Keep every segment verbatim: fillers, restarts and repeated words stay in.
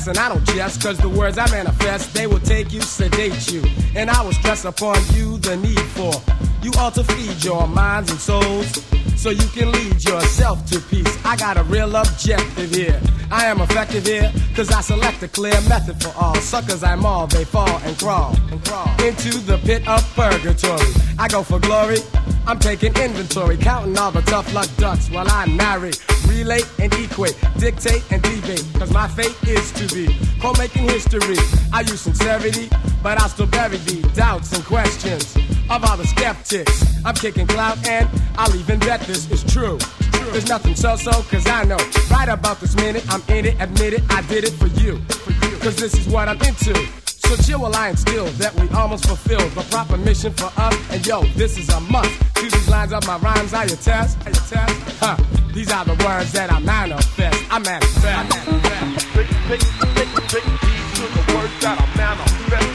yes, and I don't jest, cause the words I manifest, they will take you, sedate you. And I will stress upon you the need for you all to feed your minds and souls, so you can lead yourself to peace. I got a real objective here. I am effective here, cause I select a clear method for all. Suckers I maul, they fall and crawl, and crawl into the pit of purgatory. I go for glory, I'm taking inventory, counting all the tough luck ducks while I narrate, relate and equate, dictate and debate, cause my fate is to be called making history. I use sincerity, but I'll still bury the doubts and questions of all the skeptics. I'm kicking clout and I'll even bet this is true. There's nothing so-so, cause I know right about this minute I'm in it, admit it, I did it for you, cause this is what I'm into. So chill while I instill that we almost fulfilled the proper mission for us. And yo, this is a must. To these lines of my rhymes I attest, I attest. Huh, these are the words that I manifest. I manifest. I manifest. Take, take, take, take these to the words that I manifest.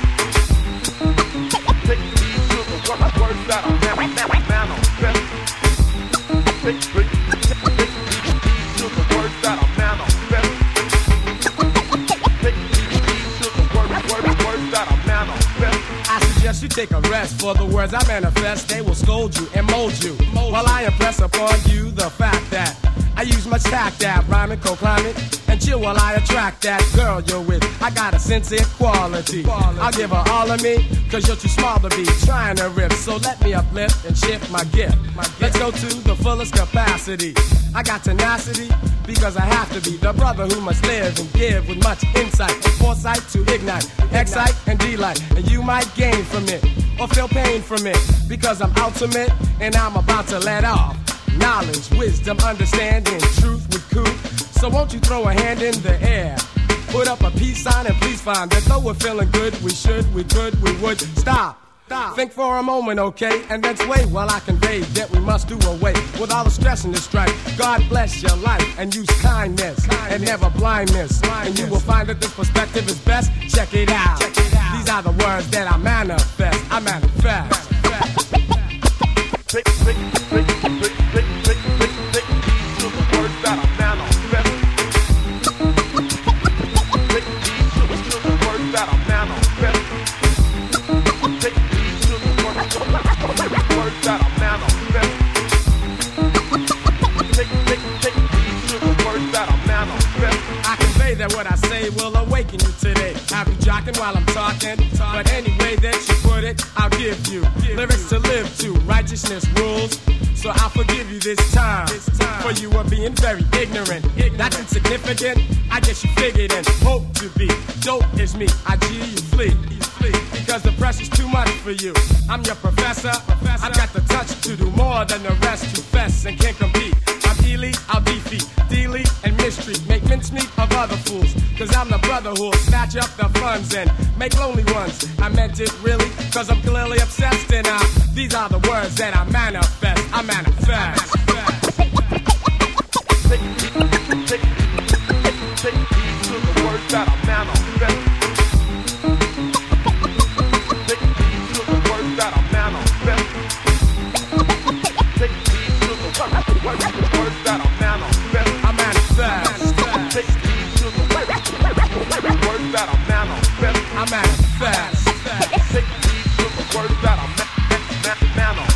Take these to the words that I manifest. Take, take, take, take these to the words that I manifest. Take these to the words, words, words that I manifest. I suggest you take a rest, for the words I manifest, they will scold you and mold you. While I impress upon you the fact that I use much tact that rhyming, co-climbing, and chill while I attract that girl you're with. I got a sincere quality. I'll give her all of me, cause you're too small to be trying to rip. So let me uplift and shift my gift. Let's go to the fullest capacity. I got tenacity, because I have to be the brother who must live and give with much insight and foresight to ignite, excite, and delight. And you might gain from it, or feel pain from it, because I'm ultimate, and I'm about to let off knowledge, wisdom, understanding, truth with coup. So won't you throw a hand in the air, put up a peace sign, and please find that though we're feeling good, we should, we could, we would stop. Stop. Think for a moment, okay, and then sway while I convey that we must do away with all the stress in this strife. God bless your life and use kindness, kindness. And never blindness. blindness. And you will find that this perspective is best. Check it out. Check it out. These are the words that I manifest. I manifest. Take, take, take, take, take, take, take, take these to the words that I manifest. Take these to the, to the words that I manifest. Take these to the words, words that I manifest. Take, take, take these to the words that I manifest. I convey that what I say will awaken you today. Have you jocking while I'm talking? But any way that you put it, I'll give you lyrics to live to. Righteousness rules, so I'll forgive you this time. For you are being very ignorant, not insignificant. I guess you figured and hope to be. Dope is me, I G you flee. Because the pressure's too much for you. I'm your professor. I've got the touch to do more than the rest to fess and can't compete. I'm elite, I'll defeat, delete and mystery. Make mincemeat of other fools. Cause I'm the brother who'll snatch up the funds and make lonely ones. I meant it really, cause I'm clearly obsessed. And I, these are the words that I manifest. I manifest. Take, take, take, take these to the words that I manifest. Take these to the words that I manifest. Take these to the words, words that I manifest. I manifest. Take these to the words that I manifest. I manifest. Take these to the words that I manifest.